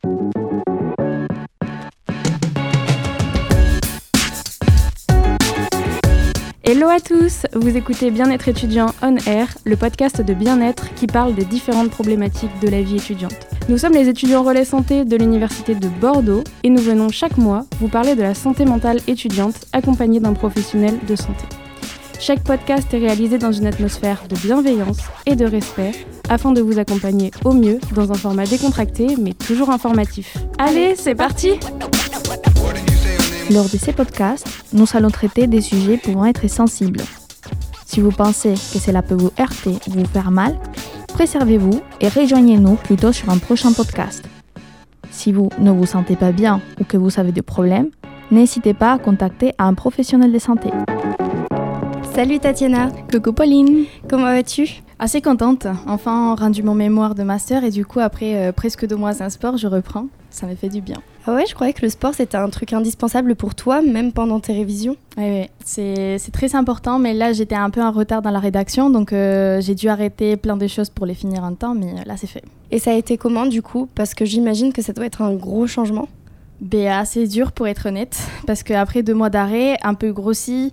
Hello à tous, vous écoutez Bien-être étudiant On Air, le podcast de bien-être qui parle des différentes problématiques de la vie étudiante. Nous sommes les étudiants relais santé de l'Université de Bordeaux et nous venons chaque mois vous parler de la santé mentale étudiante accompagnée d'un professionnel de santé. Chaque podcast est réalisé dans une atmosphère de bienveillance et de respect afin de vous accompagner au mieux dans un format décontracté mais toujours informatif. Allez, c'est parti! Lors de ces podcasts, nous allons traiter des sujets pouvant être sensibles. Si vous pensez que cela peut vous heurter ou vous faire mal, préservez-vous et rejoignez-nous plutôt sur un prochain podcast. Si vous ne vous sentez pas bien ou que vous avez des problèmes, n'hésitez pas à contacter un professionnel de santé. Salut Tatiana. Coucou Pauline. Comment vas-tu ? Assez contente, enfin rendu mon mémoire de master et du coup après presque 2 mois sans sport, je reprends. Ça me fait du bien. Ah ouais, je croyais que le sport c'était un truc indispensable pour toi, même pendant tes révisions. Oui, c'est très important, mais là j'étais un peu en retard dans la rédaction, donc j'ai dû arrêter plein de choses pour les finir en temps, mais là c'est fait. Et ça a été comment du coup ? Parce que j'imagine que ça doit être un gros changement. Assez dur pour être honnête, parce qu'après 2 mois d'arrêt, un peu grossi,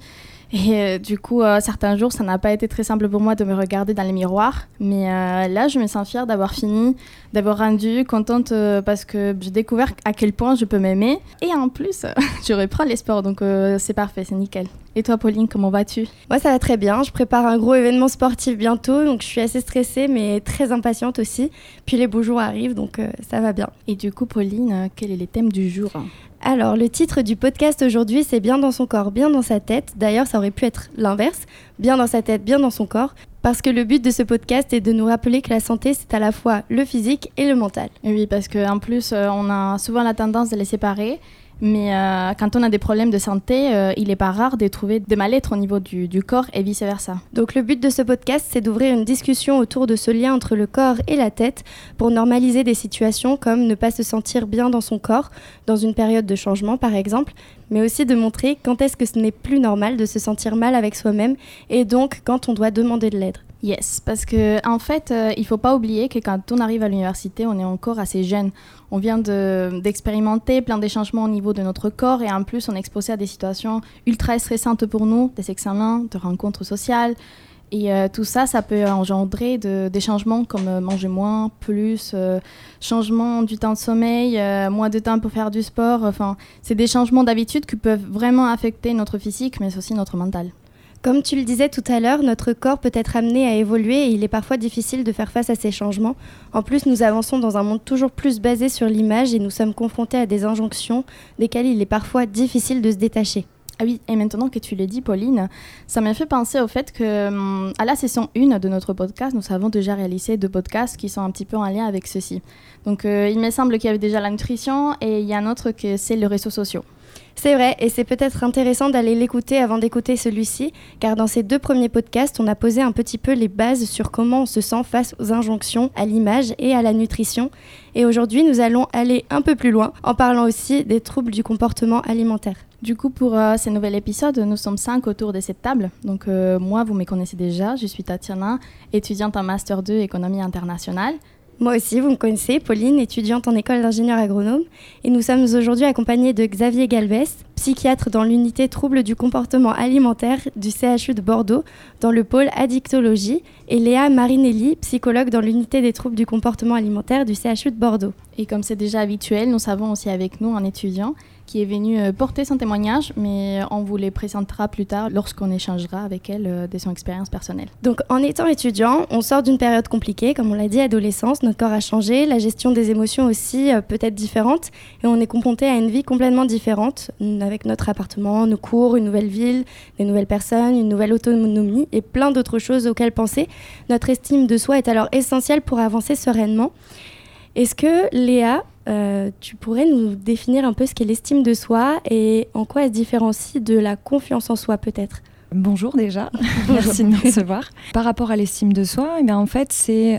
et du coup, certains jours, ça n'a pas été très simple pour moi de me regarder dans les miroirs. Mais là, je me sens fière d'avoir fini, d'avoir rendu, contente parce que j'ai découvert à quel point je peux m'aimer. Et en plus, je reprends les sports, donc c'est parfait, c'est nickel. Et toi, Pauline, comment vas-tu ? Moi, ça va très bien. Je prépare un gros événement sportif bientôt, donc je suis assez stressée, mais très impatiente aussi. Puis les beaux jours arrivent, donc ça va bien. Et du coup, Pauline, quel est le thème du jour ? Alors, le titre du podcast aujourd'hui, c'est « Bien dans son corps, bien dans sa tête ». D'ailleurs, ça aurait pu être l'inverse, « Bien dans sa tête, bien dans son corps ». Parce que le but de ce podcast est de nous rappeler que la santé, c'est à la fois le physique et le mental. Et oui, parce qu'en plus, on a souvent la tendance de les séparer. Mais quand on a des problèmes de santé, il n'est pas rare de trouver des mal-être au niveau du corps et vice-versa. Donc le but de ce podcast, c'est d'ouvrir une discussion autour de ce lien entre le corps et la tête pour normaliser des situations comme ne pas se sentir bien dans son corps, dans une période de changement par exemple, mais aussi de montrer quand est-ce que ce n'est plus normal de se sentir mal avec soi-même et donc quand on doit demander de l'aide. Yes, parce qu'en fait, il ne faut pas oublier que quand on arrive à l'université, on est encore assez jeune. On vient d'expérimenter plein de changements au niveau de notre corps et en plus, on est exposé à des situations ultra stressantes pour nous, des examens, de rencontres sociales. Et tout ça, ça peut engendrer des changements comme manger moins, plus, changement du temps de sommeil, moins de temps pour faire du sport. Enfin, c'est des changements d'habitude qui peuvent vraiment affecter notre physique, mais aussi notre mental. Comme tu le disais tout à l'heure, notre corps peut être amené à évoluer et il est parfois difficile de faire face à ces changements. En plus, nous avançons dans un monde toujours plus basé sur l'image et nous sommes confrontés à des injonctions desquelles il est parfois difficile de se détacher. Ah oui, et maintenant que tu l'as dit, Pauline, ça m'a fait penser au fait que à la session 1 de notre podcast, nous avons déjà réalisé 2 podcasts qui sont un petit peu en lien avec ceci. Donc, il me semble qu'il y avait déjà la nutrition et il y a un autre que c'est les réseaux sociaux. C'est vrai, et c'est peut-être intéressant d'aller l'écouter avant d'écouter celui-ci, car dans ces 2 premiers podcasts, on a posé un petit peu les bases sur comment on se sent face aux injonctions, à l'image et à la nutrition. Et aujourd'hui, nous allons aller un peu plus loin, en parlant aussi des troubles du comportement alimentaire. Du coup, pour ce nouvel épisode, nous sommes 5 autour de cette table. Donc moi, vous me connaissez déjà, je suis Tatiana, étudiante en Master 2 Économie internationale. Moi aussi, vous me connaissez, Pauline, étudiante en école d'ingénieur agronome. Et nous sommes aujourd'hui accompagnés de Xavier Galvez, psychiatre dans l'unité troubles du comportement alimentaire du CHU de Bordeaux, dans le pôle addictologie, et Léa Marinelli, psychologue dans l'unité des troubles du comportement alimentaire du CHU de Bordeaux. Et comme c'est déjà habituel, nous avons aussi avec nous un étudiant qui est venue porter son témoignage, mais on vous les présentera plus tard lorsqu'on échangera avec elle de son expérience personnelle. Donc en étant étudiant, on sort d'une période compliquée, comme on l'a dit, adolescence, notre corps a changé, la gestion des émotions aussi peut être différente, et on est confronté à une vie complètement différente, avec notre appartement, nos cours, une nouvelle ville, des nouvelles personnes, une nouvelle autonomie, et plein d'autres choses auxquelles penser. Notre estime de soi est alors essentielle pour avancer sereinement. Est-ce que, Léa, tu pourrais nous définir un peu ce qu'est l'estime de soi et en quoi elle se différencie de la confiance en soi peut-être ? Bonjour déjà, merci de me recevoir. Par rapport à l'estime de soi, eh bien, en fait, c'est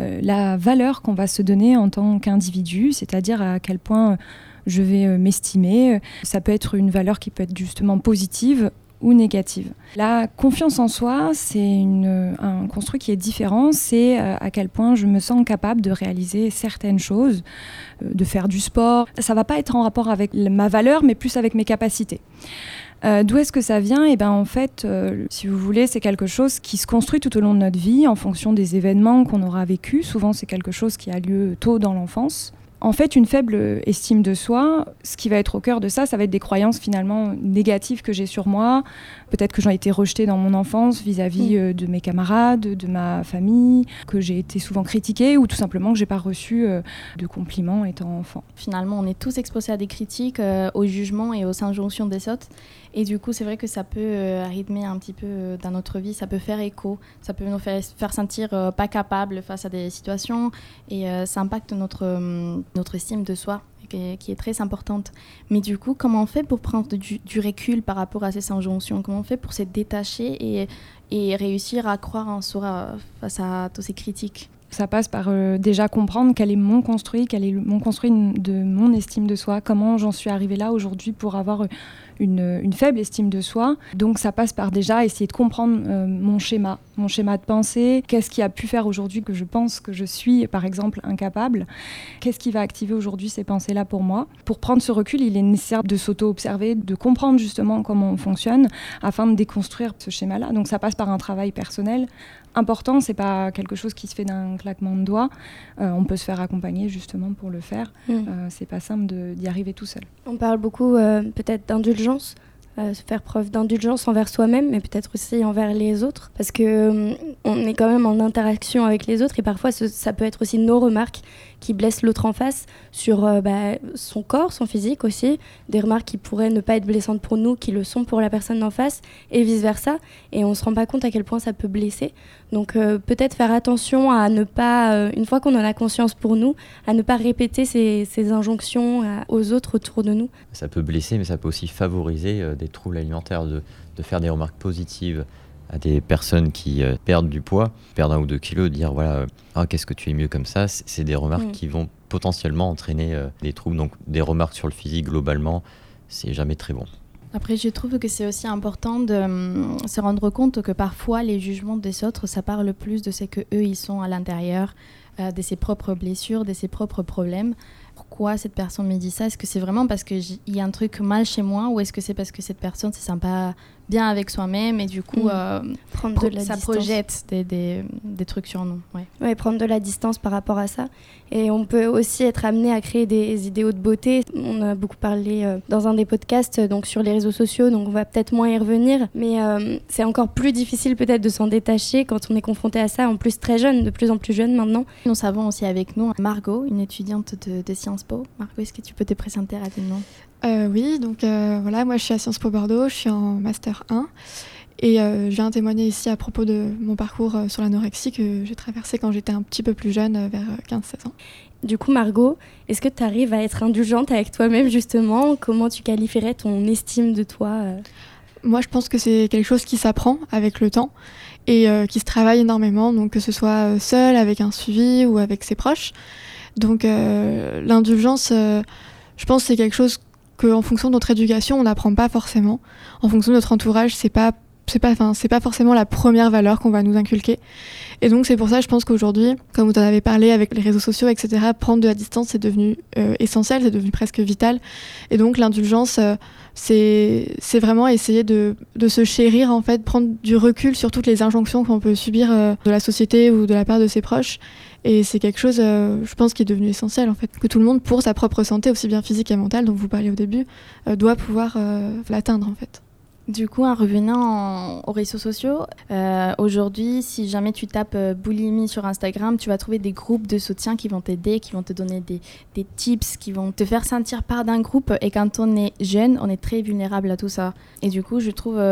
la valeur qu'on va se donner en tant qu'individu, c'est-à-dire à quel point je vais m'estimer. Ça peut être une valeur qui peut être justement positive ou négatives. La confiance en soi, c'est un construit qui est différent. C'est à quel point je me sens capable de réaliser certaines choses, de faire du sport. Ça ne va pas être en rapport avec ma valeur, mais plus avec mes capacités. D'où est-ce que ça vient ? Eh bien, en fait, si vous voulez, c'est quelque chose qui se construit tout au long de notre vie en fonction des événements qu'on aura vécus. Souvent, c'est quelque chose qui a lieu tôt dans l'enfance. En fait, une faible estime de soi, ce qui va être au cœur de ça, ça va être des croyances finalement négatives que j'ai sur moi. Peut-être que j'ai été rejetée dans mon enfance vis-à-vis de mes camarades, de ma famille, que j'ai été souvent critiquée ou tout simplement que j'ai pas reçu de compliments étant enfant. Finalement, on est tous exposés à des critiques, aux jugements et aux injonctions des autres. Et du coup, c'est vrai que ça peut rythmer un petit peu dans notre vie, ça peut faire écho, ça peut nous faire sentir pas capables face à des situations et ça impacte notre estime de soi qui est très importante. Mais du coup, comment on fait pour prendre du recul par rapport à ces injonctions ? Comment on fait pour se détacher et réussir à croire en soi face à toutes ces critiques ? Ça passe par déjà comprendre quel est mon construit de mon estime de soi, comment j'en suis arrivée là aujourd'hui pour avoir une faible estime de soi. Donc ça passe par déjà essayer de comprendre mon schéma de pensée, qu'est-ce qui a pu faire aujourd'hui que je pense que je suis par exemple incapable, qu'est-ce qui va activer aujourd'hui ces pensées-là pour moi. Pour prendre ce recul, il est nécessaire de s'auto-observer, de comprendre justement comment on fonctionne afin de déconstruire ce schéma-là. Donc ça passe par un travail personnel important, c'est pas quelque chose qui se fait d'un claquement de doigts. On peut se faire accompagner justement pour le faire. C'est pas simple d'y arriver tout seul. On parle beaucoup peut-être d'indulgence, se faire preuve d'indulgence envers soi-même, mais peut-être aussi envers les autres, parce que on est quand même en interaction avec les autres et parfois ça peut être aussi nos remarques qui blessent l'autre en face sur son corps, son physique aussi, des remarques qui pourraient ne pas être blessantes pour nous, qui le sont pour la personne d'en face, et vice-versa, et on ne se rend pas compte à quel point ça peut blesser. Donc peut-être faire attention à ne pas, une fois qu'on en a conscience pour nous, à ne pas répéter ces injonctions aux autres autour de nous. Ça peut blesser, mais ça peut aussi favoriser des troubles alimentaires, de faire des remarques positives à des personnes qui perdent du poids, perdent 1 ou 2 kilos, de dire voilà, qu'est-ce que tu es mieux comme ça, c'est des remarques qui vont potentiellement entraîner des troubles. Donc des remarques sur le physique globalement, c'est jamais très bon. Après, je trouve que c'est aussi important de se rendre compte que parfois les jugements des autres, ça parle plus de ce qu'eux ils sont à l'intérieur, de ses propres blessures, de ses propres problèmes. Pourquoi cette personne me dit ça ? Est-ce que c'est vraiment parce qu'il y a un truc mal chez moi ou est-ce que c'est parce que cette personne ne se sent pas bien avec soi-même et du coup ça projette des trucs sur nous. Ouais, prendre de la distance par rapport à ça. Et on peut aussi être amené à créer des idéaux de beauté. On a beaucoup parlé dans un des podcasts donc sur les réseaux sociaux, donc on va peut-être moins y revenir. Mais c'est encore plus difficile peut-être de s'en détacher quand on est confronté à ça, en plus très jeune, de plus en plus jeune maintenant. Nous avons aussi avec nous Margot, une étudiante de Sciences Po. Margot, est-ce que tu peux te présenter rapidement ? Oui, donc voilà, moi je suis à Sciences Po Bordeaux, je suis en Master 1 et je viens témoigner ici à propos de mon parcours sur l'anorexie que j'ai traversé quand j'étais un petit peu plus jeune, vers 15-16 ans. Du coup, Margot, est-ce que tu arrives à être indulgente avec toi-même justement ? Comment tu qualifierais ton estime de toi ? Moi, je pense que c'est quelque chose qui s'apprend avec le temps et qui se travaille énormément, donc que ce soit seul, avec un suivi ou avec ses proches. Donc l'indulgence, je pense que c'est quelque chose qu'en fonction de notre éducation, on n'apprend pas forcément. En fonction de notre entourage, c'est pas forcément la première valeur qu'on va nous inculquer. Et donc c'est pour ça, je pense qu'aujourd'hui, comme vous en avez parlé avec les réseaux sociaux, etc., prendre de la distance, c'est devenu essentiel, c'est devenu presque vital. Et donc l'indulgence, c'est vraiment essayer de se chérir, en fait, prendre du recul sur toutes les injonctions qu'on peut subir de la société ou de la part de ses proches. Et c'est quelque chose, je pense, qui est devenu essentiel, en fait, que tout le monde, pour sa propre santé, aussi bien physique et mentale, dont vous parliez au début, doit pouvoir l'atteindre, en fait. Du coup, en revenant aux réseaux sociaux, aujourd'hui, si jamais tu tapes boulimie sur Instagram, tu vas trouver des groupes de soutien qui vont t'aider, qui vont te donner des tips, qui vont te faire sentir part d'un groupe. Et quand on est jeune, on est très vulnérable à tout ça. Et du coup, je trouve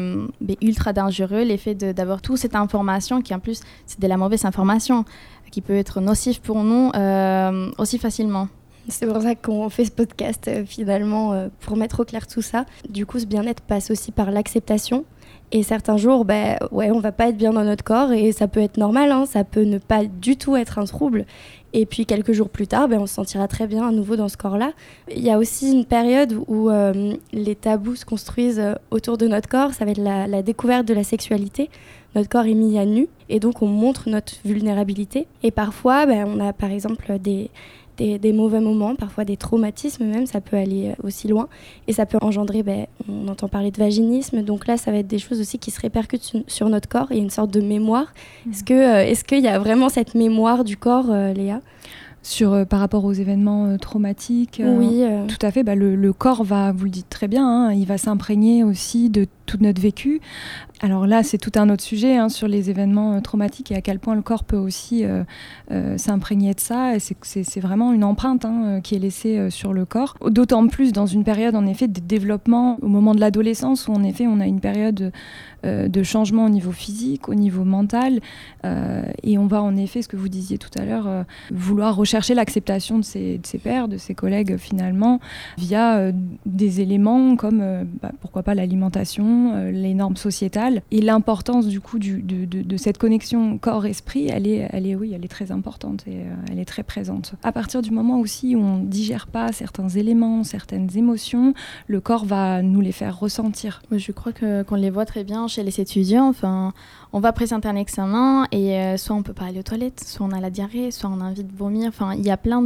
ultra dangereux l'effet d'avoir toute cette information qui, en plus, c'est de la mauvaise information, qui peut être nocif pour nous aussi facilement. C'est pour ça qu'on fait ce podcast finalement, pour mettre au clair tout ça. Du coup, ce bien-être passe aussi par l'acceptation. Et certains jours, on va pas être bien dans notre corps et ça peut être normal, ça peut ne pas du tout être un trouble. Et puis quelques jours plus tard, on se sentira très bien à nouveau dans ce corps-là. Il y a aussi une période où les tabous se construisent autour de notre corps. Ça va être la découverte de la sexualité. Notre corps est mis à nu et donc on montre notre vulnérabilité. Et parfois, on a par exemple des mauvais moments, parfois des traumatismes même, ça peut aller aussi loin. Et ça peut engendrer, on entend parler de vaginisme, donc là ça va être des choses aussi qui se répercutent sur notre corps. Il y a une sorte de mémoire. Est-ce qu'il y a vraiment cette mémoire du corps, Léa ? Par rapport aux événements traumatiques, oui, tout à fait, le corps va, vous le dites très bien, il va s'imprégner aussi de tout notre vécu. Alors là, c'est tout un autre sujet sur les événements traumatiques et à quel point le corps peut aussi s'imprégner de ça. Et c'est vraiment une empreinte qui est laissée sur le corps. D'autant plus dans une période, en effet, de développement au moment de l'adolescence où, en effet, on a une période de changement au niveau physique, au niveau mental. Et on va, en effet, ce que vous disiez tout à l'heure, vouloir rechercher l'acceptation de ses pairs, de ses collègues, finalement, via des éléments comme, pourquoi pas, l'alimentation, les normes sociétales. Et l'importance du coup de cette connexion corps-esprit, elle est très importante et elle est très présente. À partir du moment aussi où on ne digère pas certains éléments, certaines émotions, le corps va nous les faire ressentir. Je crois qu'on les voit très bien chez les étudiants. Enfin, on va présenter un examen et soit on ne peut pas aller aux toilettes, soit on a la diarrhée, soit on a envie de vomir. Enfin, il y a plein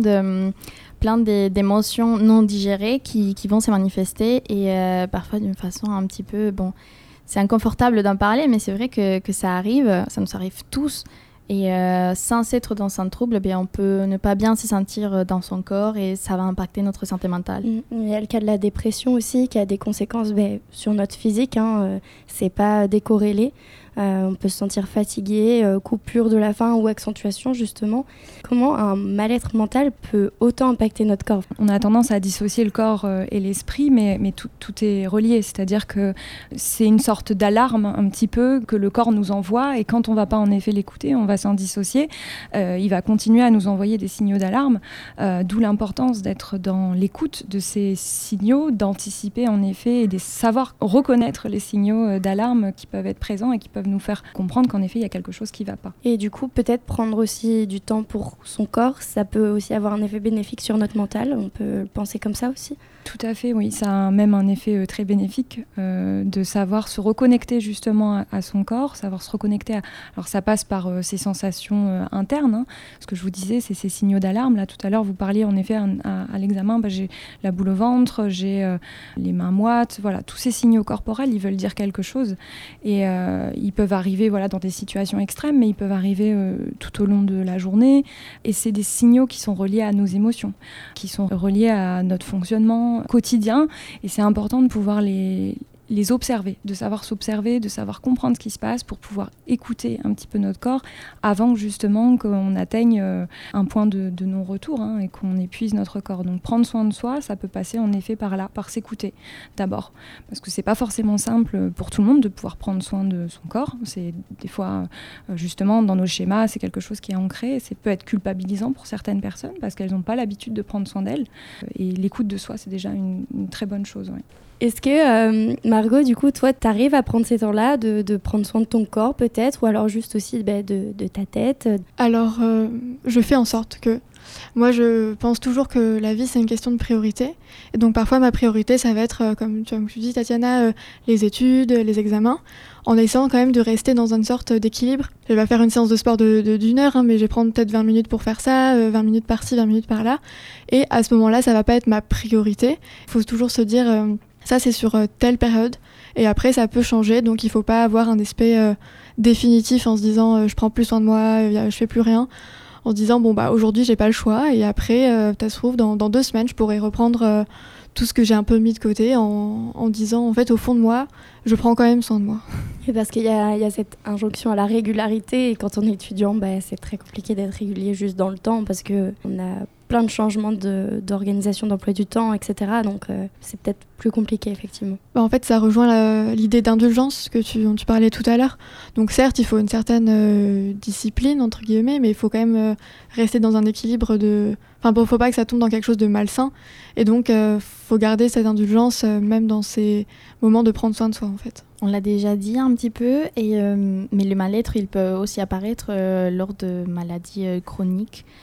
d'émotions non digérées qui vont se manifester et parfois d'une façon un petit peu... c'est inconfortable d'en parler, mais c'est vrai que ça arrive, ça nous arrive tous. Et sans être dans un trouble, on peut ne pas bien se sentir dans son corps et ça va impacter notre santé mentale. Il y a le cas de la dépression aussi qui a des conséquences sur notre physique, c'est pas décorrélé. On peut se sentir fatigué, coupure de la faim ou accentuation justement. Comment un mal-être mental peut autant impacter notre corps ? On a tendance à dissocier le corps et l'esprit, mais tout est relié. C'est-à-dire que c'est une sorte d'alarme un petit peu que le corps nous envoie et quand on ne va pas en effet l'écouter, on va s'en dissocier. Il va continuer à nous envoyer des signaux d'alarme, d'où l'importance d'être dans l'écoute de ces signaux, d'anticiper en effet et de savoir reconnaître les signaux d'alarme qui peuvent être présents et qui peuvent nous faire comprendre qu'en effet il y a quelque chose qui ne va pas. Et du coup peut-être prendre aussi du temps pour son corps, ça peut aussi avoir un effet bénéfique sur notre mental, on peut le penser comme ça aussi ? Tout à fait, oui, ça a même un effet très bénéfique de savoir se reconnecter justement à son corps, savoir se reconnecter à... Alors ça passe par ces sensations internes, ce que je vous disais, c'est ces signaux d'alarme. Là tout à l'heure vous parliez en effet à l'examen, j'ai la boule au ventre, j'ai les mains moites, voilà, tous ces signaux corporels, ils veulent dire quelque chose et ils peuvent arriver dans des situations extrêmes, mais ils peuvent arriver tout au long de la journée et c'est des signaux qui sont reliés à nos émotions, qui sont reliés à notre fonctionnement quotidien et c'est important de pouvoir les observer, de savoir s'observer, de savoir comprendre ce qui se passe pour pouvoir écouter un petit peu notre corps avant justement qu'on atteigne un point de non-retour et qu'on épuise notre corps. Donc prendre soin de soi, ça peut passer en effet par là, par s'écouter d'abord. Parce que c'est pas forcément simple pour tout le monde de pouvoir prendre soin de son corps. C'est des fois justement dans nos schémas, c'est quelque chose qui est ancré et ça peut être culpabilisant pour certaines personnes parce qu'elles n'ont pas l'habitude de prendre soin d'elles. Et l'écoute de soi, c'est déjà une très bonne chose. Ouais. Est-ce que, Margot, du coup, toi, tu arrives à prendre ces temps-là, de prendre soin de ton corps peut-être, ou alors juste aussi de ta tête ? Alors, je fais en sorte que... Moi, je pense toujours que la vie, c'est une question de priorité. Et donc, parfois, ma priorité, ça va être, comme tu dis, Tatiana, les études, les examens, en essayant quand même de rester dans une sorte d'équilibre. Je vais faire une séance de sport d'une heure, mais je vais prendre peut-être 20 minutes pour faire ça, 20 minutes par-ci, 20 minutes par-là. Et à ce moment-là, ça va pas être ma priorité. Il faut toujours se dire... ça, c'est sur telle période. Et après, ça peut changer. Donc, il ne faut pas avoir un aspect définitif en se disant je prends plus soin de moi, je fais plus rien. En se disant aujourd'hui, j'ai pas le choix. Et après, ça se trouve, dans 2 semaines, je pourrais reprendre tout ce que j'ai un peu mis de côté en disant, en fait, au fond de moi, je prends quand même soin de moi. Et parce qu'il y a cette injonction à la régularité. Et quand on est étudiant, c'est très compliqué d'être régulier juste dans le temps parce qu'on a plein de changements d'organisation d'emploi du temps, etc. Donc, c'est peut-être plus compliqué, effectivement. En fait, ça rejoint l'idée d'indulgence dont tu parlais tout à l'heure. Donc, certes, il faut une certaine discipline, entre guillemets, mais il faut quand même rester dans un équilibre Enfin, il ne faut pas que ça tombe dans quelque chose de malsain. Et donc, faut garder cette indulgence, même dans ces moments de prendre soin de soi, en fait. On l'a déjà dit un petit peu, mais le mal-être, il peut aussi apparaître lors de maladies chroniques.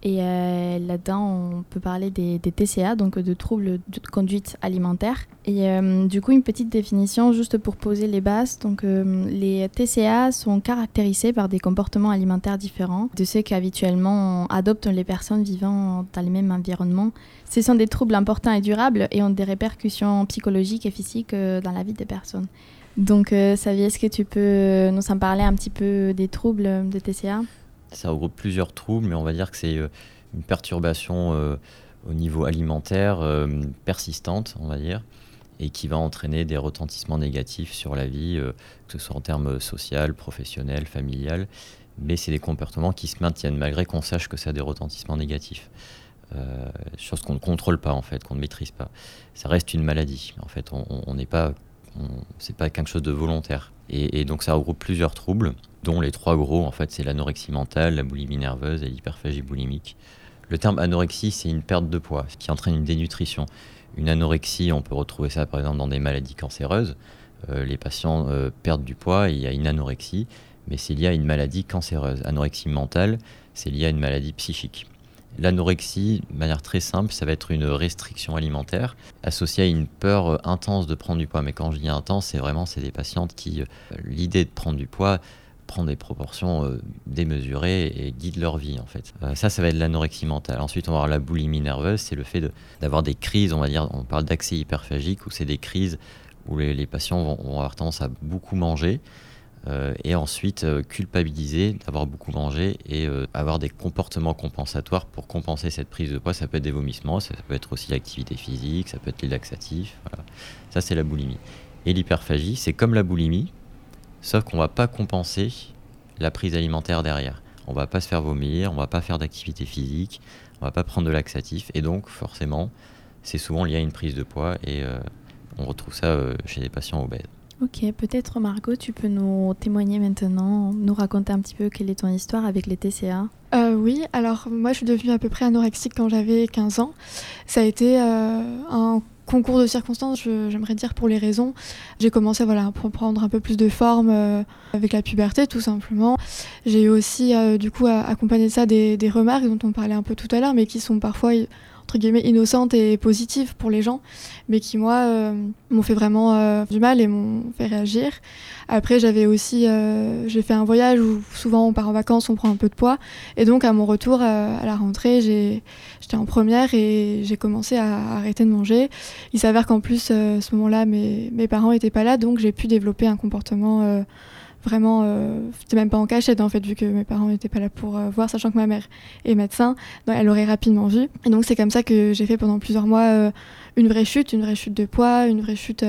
Et là-dedans, on peut parler des TCA, donc de troubles de conduite alimentaire. Et du coup, une petite définition juste pour poser les bases. Donc, les TCA sont caractérisés par des comportements alimentaires différents de ceux qu'habituellement adoptent les personnes vivant dans les mêmes environnements. Ce sont des troubles importants et durables et ont des répercussions psychologiques et physiques dans la vie des personnes. Donc, Xavier, est-ce que tu peux nous en parler un petit peu des troubles de TCA ? Ça regroupe plusieurs troubles, mais on va dire que c'est une perturbation au niveau alimentaire persistante, on va dire, et qui va entraîner des retentissements négatifs sur la vie, que ce soit en termes social, professionnel, familial, mais c'est des comportements qui se maintiennent malgré qu'on sache que ça a des retentissements négatifs. Chose qu'on ne contrôle pas, en fait, qu'on ne maîtrise pas. Ça reste une maladie. En fait, on n'est pas... c'est pas quelque chose de volontaire. Et donc ça regroupe plusieurs troubles, dont les 3 gros, en fait, c'est l'anorexie mentale, la boulimie nerveuse et l'hyperphagie boulimique. Le terme anorexie, c'est une perte de poids, ce qui entraîne une dénutrition. Une anorexie, on peut retrouver ça par exemple dans des maladies cancéreuses. Les patients perdent du poids et il y a une anorexie, mais c'est lié à une maladie cancéreuse. Anorexie mentale, c'est lié à une maladie psychique. L'anorexie, de manière très simple, ça va être une restriction alimentaire associée à une peur intense de prendre du poids. Mais quand je dis intense, c'est des patientes qui, l'idée de prendre du poids, prend des proportions démesurées et guide leur vie, en fait. Ça va être l'anorexie mentale. Ensuite, on va avoir la boulimie nerveuse, c'est le fait d'avoir des crises, on va dire, on parle d'accès hyperphagique, où c'est des crises où les patients vont avoir tendance à beaucoup manger, et ensuite culpabiliser d'avoir beaucoup mangé et avoir des comportements compensatoires pour compenser cette prise de poids. Ça peut être des vomissements, ça peut être aussi l'activité physique, ça peut être les laxatifs. Voilà. Ça, c'est la boulimie. Et l'hyperphagie, c'est comme la boulimie, sauf qu'on ne va pas compenser la prise alimentaire derrière. On ne va pas se faire vomir, on ne va pas faire d'activité physique, on ne va pas prendre de laxatifs. Et donc, forcément, c'est souvent lié à une prise de poids et on retrouve ça chez les patients obèses. Ok, peut-être Margot, tu peux nous témoigner maintenant, nous raconter un petit peu quelle est ton histoire avec les TCA. Oui, alors moi je suis devenue à peu près anorexique quand j'avais 15 ans. Ça a été un concours de circonstances, j'aimerais dire, pour les raisons. J'ai commencé à prendre un peu plus de forme avec la puberté, tout simplement. J'ai eu aussi, du coup, accompagné ça des remarques dont on parlait un peu tout à l'heure, mais qui sont parfois entre guillemets innocentes et positives pour les gens, mais qui moi m'ont fait vraiment du mal et m'ont fait réagir. Après j'ai fait un voyage où souvent on part en vacances, on prend un peu de poids, et donc à mon retour à la rentrée, j'étais en première et j'ai commencé à arrêter de manger. Il s'avère qu'en plus à ce moment-là mes parents étaient pas là, donc j'ai pu développer un comportement vraiment, c'était même pas en cachette en fait, vu que mes parents n'étaient pas là pour voir, sachant que ma mère est médecin, donc elle aurait rapidement vu. Et donc c'est comme ça que j'ai fait pendant plusieurs mois une vraie chute de poids, une vraie chute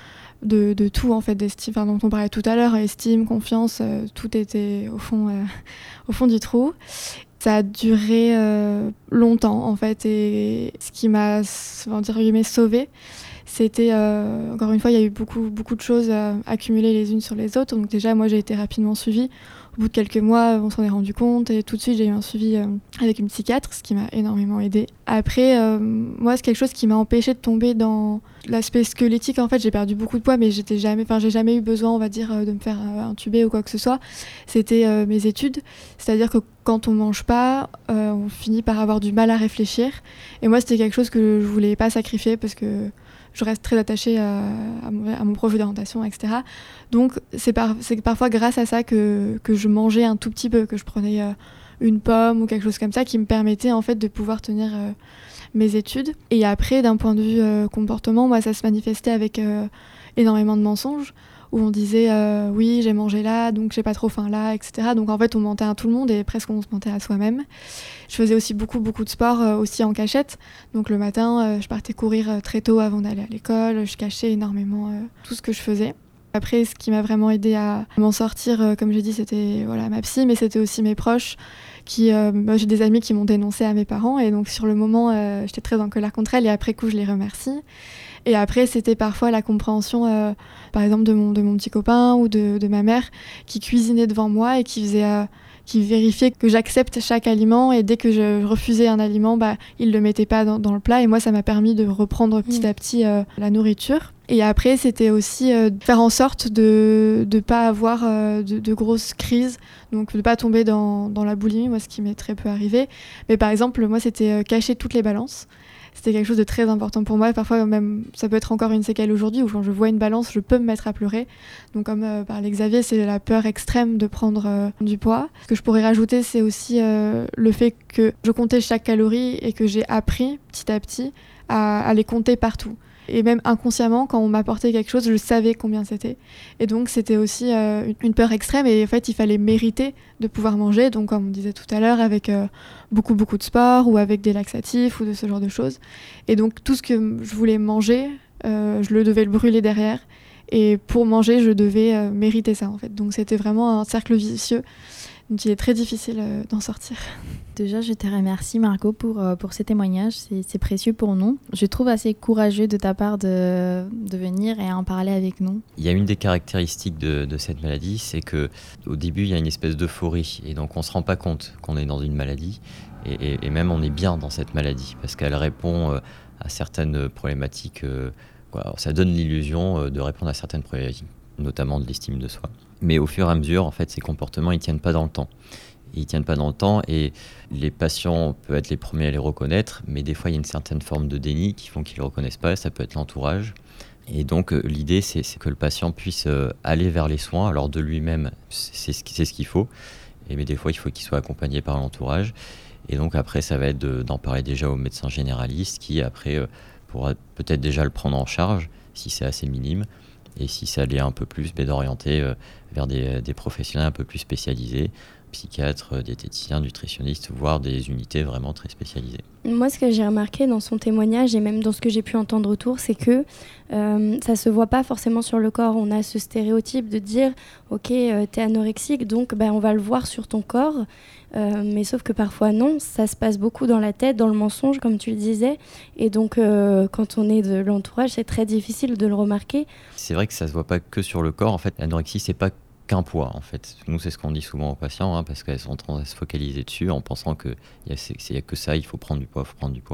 de tout en fait, d'estime, dont on parlait tout à l'heure, estime, confiance, tout était au fond du trou. Ça a duré longtemps en fait, et ce qui m'a, sauvée, c'était, encore une fois, il y a eu beaucoup de choses accumulées les unes sur les autres. Donc déjà, moi, j'ai été rapidement suivie. Au bout de quelques mois, on s'en est rendu compte et tout de suite, j'ai eu un suivi avec une psychiatre, ce qui m'a énormément aidée. Après, moi, c'est quelque chose qui m'a empêchée de tomber dans l'aspect squelettique. En fait, j'ai perdu beaucoup de poids, mais j'ai jamais eu besoin, on va dire, de me faire intuber ou quoi que ce soit. C'était mes études. C'est-à-dire que quand on mange pas, on finit par avoir du mal à réfléchir. Et moi, c'était quelque chose que je voulais pas sacrifier parce que je reste très attachée à mon projet d'orientation, etc. Donc c'est parfois grâce à ça que je mangeais un tout petit peu, que je prenais une pomme ou quelque chose comme ça qui me permettait en fait de pouvoir tenir mes études. Et après, d'un point de vue comportement, moi ça se manifestait avec énormément de mensonges, où on disait oui, j'ai mangé là, donc j'ai pas trop faim là, etc. Donc en fait on mentait à tout le monde et presque on se mentait à soi-même. Je faisais aussi beaucoup de sport aussi en cachette. Donc le matin, je partais courir très tôt avant d'aller à l'école, je cachais énormément tout ce que je faisais. Après, ce qui m'a vraiment aidée à m'en sortir, comme j'ai dit, c'était ma psy, mais c'était aussi mes proches. J'ai des amis qui m'ont dénoncé à mes parents, et donc sur le moment, j'étais très en colère contre elles, et après coup, je les remercie. Et après, c'était parfois la compréhension, par exemple, de mon petit copain ou de ma mère, qui cuisinait devant moi et qui qui vérifiait que j'accepte chaque aliment, et dès que je refusais un aliment, il ne le mettait pas dans le plat, et moi ça m'a permis de reprendre petit à petit la nourriture. Et après, c'était aussi faire en sorte de ne pas avoir de grosses crises, donc de ne pas tomber dans la boulimie, moi ce qui m'est très peu arrivé. Mais par exemple, moi c'était cacher toutes les balances. C'était quelque chose de très important pour moi. Parfois même, ça peut être encore une séquelle aujourd'hui, où quand je vois une balance, je peux me mettre à pleurer. Donc comme parlait Xavier, c'est la peur extrême de prendre du poids. Ce que je pourrais rajouter, c'est aussi le fait que je comptais chaque calorie et que j'ai appris petit à petit à les compter partout. Et même inconsciemment, quand on m'apportait quelque chose, je savais combien c'était. Et donc, c'était aussi une peur extrême. Et en fait, il fallait mériter de pouvoir manger. Donc, comme on disait tout à l'heure, avec beaucoup de sport ou avec des laxatifs ou de ce genre de choses. Et donc, tout ce que je voulais manger, je devais le brûler derrière. Et pour manger, je devais mériter ça, en fait. Donc, c'était vraiment un cercle vicieux. Donc, il est très difficile d'en sortir. Déjà, je te remercie, Margot, pour ces témoignages. C'est précieux pour nous. Je trouve assez courageux de ta part de venir et en parler avec nous. Il y a une des caractéristiques de cette maladie, c'est qu'au début, il y a une espèce d'euphorie. Et donc, on ne se rend pas compte qu'on est dans une maladie. Et même, on est bien dans cette maladie parce qu'elle répond à certaines problématiques. Alors, ça donne l'illusion de répondre à certaines problématiques, notamment de l'estime de soi. Mais au fur et à mesure, en fait, ces comportements, ils ne tiennent pas dans le temps. Ils tiennent pas dans le temps et les patients peuvent être les premiers à les reconnaître, mais des fois, il y a une certaine forme de déni qui font qu'ils ne le reconnaissent pas. Ça peut être l'entourage. Et donc, l'idée, c'est que le patient puisse aller vers les soins. Alors, de lui-même, c'est ce qu'il faut. Mais des fois, il faut qu'il soit accompagné par l'entourage. Et donc, après, ça va être d'en parler déjà au médecin généraliste qui, après, pourra peut-être déjà le prendre en charge, si c'est assez minime. Et si ça l'est un peu plus, d'orienter vers des professionnels un peu plus spécialisés, psychiatres, diététiciens, nutritionnistes, voire des unités vraiment très spécialisées. Moi, ce que j'ai remarqué dans son témoignage et même dans ce que j'ai pu entendre autour, c'est que ça se voit pas forcément sur le corps. On a ce stéréotype de dire « Ok, t'es anorexique, donc on va le voir sur ton corps ». Mais sauf que parfois non, ça se passe beaucoup dans la tête, dans le mensonge, comme tu le disais. Et donc, quand on est de l'entourage, c'est très difficile de le remarquer. C'est vrai que ça se voit pas que sur le corps. En fait, l'anorexie, c'est pas qu'un poids. En fait, nous, c'est ce qu'on dit souvent aux patients, parce qu'elles sont en train de se focaliser dessus en pensant qu'il y a que ça, il faut prendre du poids,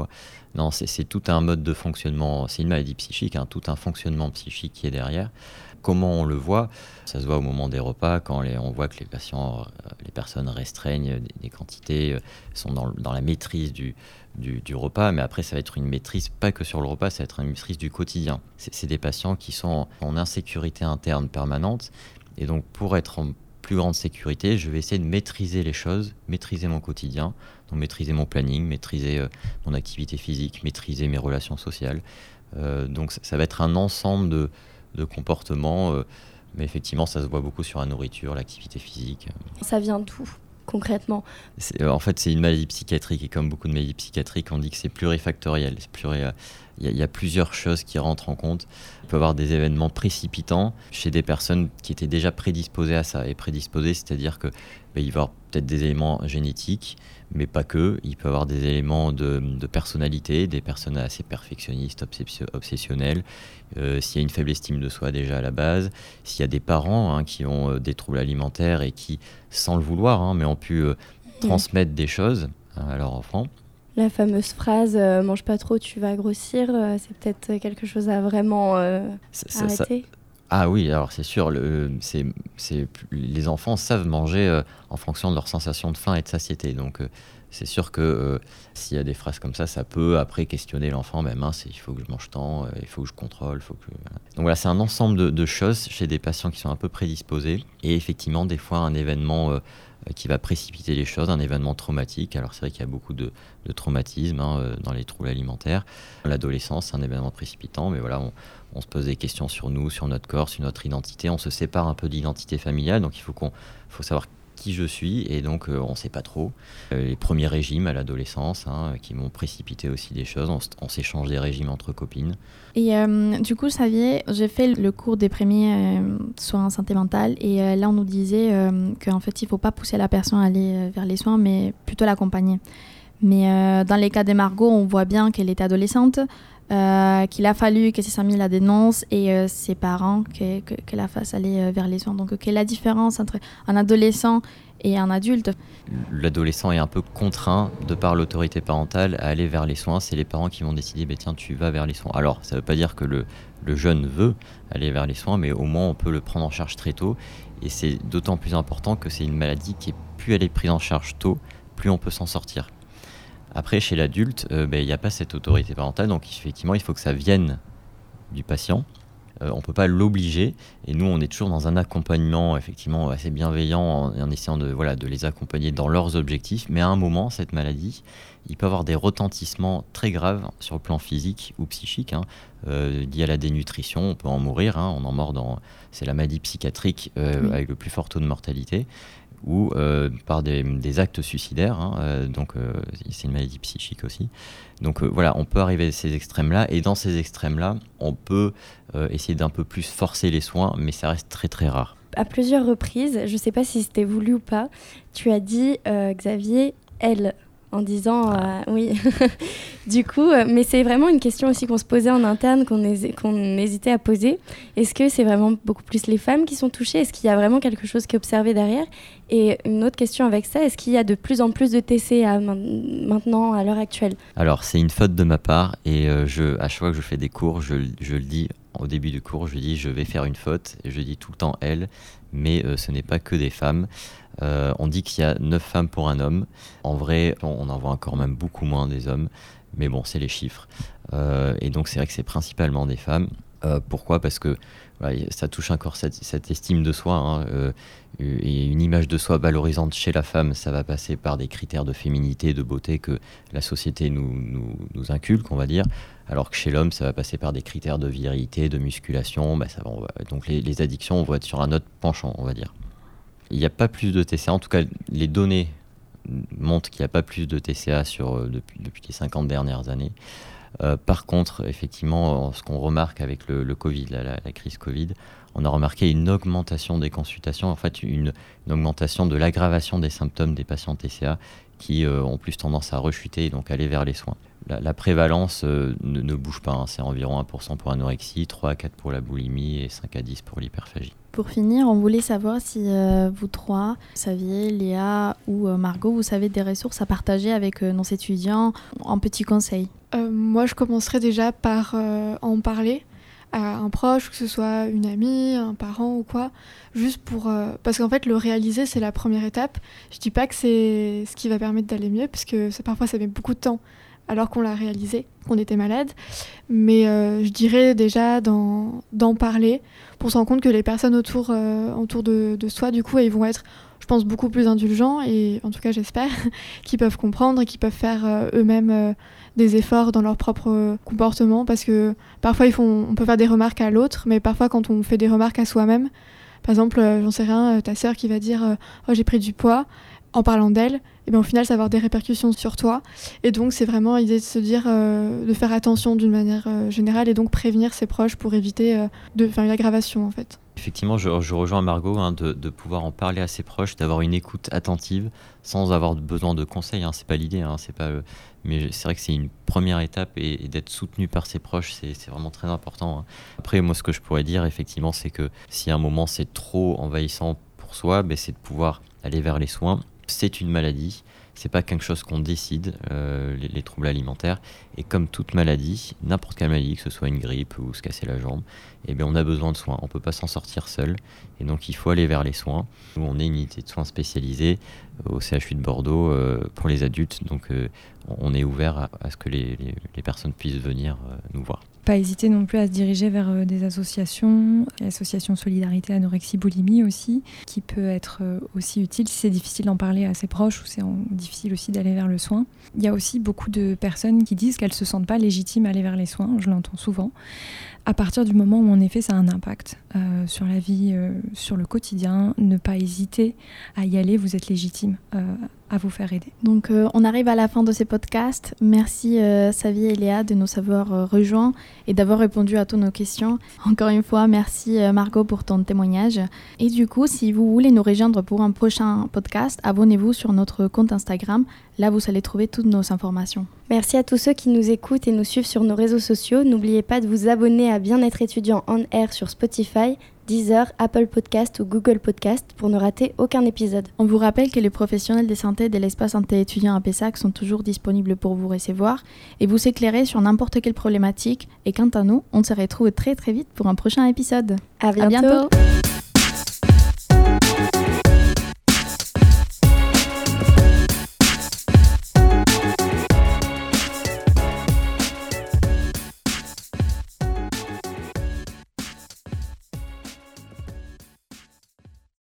Non, c'est tout un mode de fonctionnement. C'est une maladie psychique, tout un fonctionnement psychique qui est derrière. Comment on le voit? Ça se voit au moment des repas, quand on voit que les personnes restreignent des quantités, sont dans la maîtrise du repas, mais après ça va être une maîtrise pas que sur le repas, ça va être une maîtrise du quotidien. C'est des patients qui sont en insécurité interne permanente, et donc pour être en plus grande sécurité, je vais essayer de maîtriser les choses, maîtriser mon quotidien, donc maîtriser mon planning, maîtriser mon activité physique, maîtriser mes relations sociales. Donc ça va être un ensemble de comportements, mais effectivement ça se voit beaucoup sur la nourriture, l'activité physique. Ça vient d'où concrètement? En fait, c'est une maladie psychiatrique, et comme beaucoup de maladies psychiatriques, on dit que c'est plurifactoriel. Il y a plusieurs choses qui rentrent en compte. Il peut y avoir des événements précipitants chez des personnes qui étaient déjà prédisposées à ça. Et prédisposées, c'est-à-dire que il va y avoir peut-être des éléments génétiques, mais pas que. Il peut y avoir des éléments de personnalité, des personnes assez perfectionnistes, obsessionnelles. S'il y a une faible estime de soi déjà à la base, s'il y a des parents qui ont des troubles alimentaires et qui, sans le vouloir, mais ont pu transmettre des choses à leur enfant. La fameuse phrase « mange pas trop, tu vas grossir », c'est peut-être quelque chose à vraiment arrêter. Ah oui, alors c'est sûr, les enfants savent manger en fonction de leur sensation de faim et de satiété. Donc c'est sûr que s'il y a des phrases comme ça peut après questionner l'enfant. Il faut que je mange tant, il faut que je contrôle. Donc voilà, c'est un ensemble de choses chez des patients qui sont un peu prédisposés. Et effectivement, des fois, un événement qui va précipiter les choses, un événement traumatique. Alors c'est vrai qu'il y a beaucoup de traumatismes dans les troubles alimentaires. L'adolescence, c'est un événement précipitant, mais voilà, on se pose des questions sur nous, sur notre corps, sur notre identité. On se sépare un peu de l'identité familiale, donc il faut savoir qui je suis, et donc on ne sait pas trop. Les premiers régimes à l'adolescence qui m'ont précipité aussi des choses, on s'échange des régimes entre copines. Et du coup, Xavier, j'ai fait le cours des premiers soins en santé mentale, et là on nous disait qu'en fait il ne faut pas pousser la personne à aller vers les soins, mais plutôt l'accompagner. Mais dans les cas de Margot, on voit bien qu'elle était adolescente, qu'il a fallu que ses amis la dénoncent et ses parents que la fassent aller vers les soins. Donc, quelle est la différence entre un adolescent et un adulte? L'adolescent est un peu contraint, de par l'autorité parentale, à aller vers les soins. C'est les parents qui vont décider, tiens, tu vas vers les soins. Alors, ça ne veut pas dire que le jeune veut aller vers les soins, mais au moins on peut le prendre en charge très tôt. Et c'est d'autant plus important que c'est une maladie qui, plus elle est prise en charge tôt, plus on peut s'en sortir. Après, chez l'adulte, il n'y a pas cette autorité parentale, donc effectivement, il faut que ça vienne du patient. On ne peut pas l'obliger, et nous, on est toujours dans un accompagnement effectivement assez bienveillant en essayant de les accompagner dans leurs objectifs. Mais à un moment, cette maladie, il peut avoir des retentissements très graves sur le plan physique ou psychique, liés à la dénutrition. On peut en mourir, on en mord c'est la maladie psychiatrique avec le plus fort taux de mortalité, ou par des actes suicidaires, donc c'est une maladie psychique aussi. Donc on peut arriver à ces extrêmes-là, et dans ces extrêmes-là, on peut essayer d'un peu plus forcer les soins, mais ça reste très très rare. À plusieurs reprises, je ne sais pas si c'était voulu ou pas, tu as dit, Xavier, elle, en disant oui. Du coup, mais c'est vraiment une question aussi qu'on se posait en interne, qu'on hésitait à poser. Est-ce que c'est vraiment beaucoup plus les femmes qui sont touchées? Est-ce qu'il y a vraiment quelque chose qui est observé derrière? Et une autre question avec ça, est-ce qu'il y a de plus en plus de TCA maintenant, à l'heure actuelle? Alors, c'est une faute de ma part, et à chaque fois que je fais des cours, je le dis au début du cours, je dis je vais faire une faute, et je dis tout le temps elle, mais ce n'est pas que des femmes. On dit qu'il y a 9 femmes pour un homme. En vrai, on en voit encore même beaucoup moins des hommes, mais bon, c'est les chiffres. Et donc c'est vrai que c'est principalement des femmes. Pourquoi ? Parce que ça touche encore cette estime de soi, et une image de soi valorisante chez la femme, ça va passer par des critères de féminité, de beauté que la société nous inculque, on va dire, alors que chez l'homme, ça va passer par des critères de virilité, de musculation. Donc les addictions, on va être sur un autre penchant, on va dire. Il n'y a pas plus de TCA, en tout cas les données montrent qu'il n'y a pas plus de TCA depuis les 50 dernières années. Par contre, effectivement, ce qu'on remarque avec le Covid, la crise Covid, on a remarqué une augmentation des consultations, en fait une augmentation de l'aggravation des symptômes des patients TCA qui ont plus tendance à rechuter et donc aller vers les soins. La prévalence ne bouge pas, c'est environ 1% pour l'anorexie, 3 à 4 pour la boulimie et 5 à 10 pour l'hyperphagie. Pour finir, on voulait savoir si vous trois, Xavier, Léa ou Margot, vous savez des ressources à partager avec nos étudiants en petits conseils. Moi, je commencerais déjà par en parler à un proche, que ce soit une amie, un parent ou quoi, juste pour... parce qu'en fait, le réaliser, c'est la première étape. Je dis pas que c'est ce qui va permettre d'aller mieux, parce que parfois, ça met beaucoup de temps alors qu'on l'a réalisé, qu'on était malade. Mais je dirais déjà d'en parler pour se rendre compte que les personnes autour de soi, du coup, ils vont être, je pense, beaucoup plus indulgents, et en tout cas, j'espère, qu'ils peuvent comprendre et qu'ils peuvent faire eux-mêmes des efforts dans leur propre comportement, parce que parfois, on peut faire des remarques à l'autre, mais parfois, quand on fait des remarques à soi-même, par exemple, j'en sais rien, ta sœur qui va dire « Oh, j'ai pris du poids », en parlant d'elle, et bien au final ça va avoir des répercussions sur toi, et donc c'est vraiment l'idée de se dire de faire attention d'une manière générale, et donc prévenir ses proches pour éviter de faire une aggravation en fait. Effectivement, je rejoins Margot, de pouvoir en parler à ses proches, d'avoir une écoute attentive sans avoir besoin de conseils, c'est pas l'idée, c'est pas mais c'est vrai que c'est une première étape, et d'être soutenu par ses proches, c'est vraiment très important. Après, moi ce que je pourrais dire effectivement, c'est que si à un moment c'est trop envahissant pour soi, c'est de pouvoir aller vers les soins. C'est une maladie, c'est pas quelque chose qu'on décide, les troubles alimentaires, et comme toute maladie, n'importe quelle maladie, que ce soit une grippe ou se casser la jambe, on a besoin de soins, on peut pas s'en sortir seul, et donc il faut aller vers les soins. Nous, on est une unité de soins spécialisée au CHU de Bordeaux pour les adultes, donc on est ouvert à ce que les personnes puissent venir nous voir. Pas hésiter non plus à se diriger vers des associations, l'association Solidarité Anorexie Boulimie aussi, qui peut être aussi utile si c'est difficile d'en parler à ses proches ou c'est difficile aussi d'aller vers le soin. Il y a aussi beaucoup de personnes qui disent qu'elles ne se sentent pas légitimes à aller vers les soins, je l'entends souvent. À partir du moment où en effet ça a un impact sur la vie, sur le quotidien, ne pas hésiter à y aller, vous êtes légitime vous faire aider. Donc on arrive à la fin de ces podcasts. Merci Savi et Léa de nous avoir rejoints et d'avoir répondu à toutes nos questions. Encore une fois, merci Margot pour ton témoignage. Et du coup, si vous voulez nous rejoindre pour un prochain podcast, abonnez-vous sur notre compte Instagram. Là, vous allez trouver toutes nos informations. Merci à tous ceux qui nous écoutent et nous suivent sur nos réseaux sociaux. N'oubliez pas de vous abonner à Bien-être étudiant on air sur Spotify, Deezer, Apple Podcast ou Google Podcast pour ne rater aucun épisode. On vous rappelle que les professionnels de santé de l'espace santé étudiant à Pessac sont toujours disponibles pour vous recevoir et vous éclairer sur n'importe quelle problématique. Et quant à nous, on se retrouve très très vite pour un prochain épisode. À bientôt. À bientôt.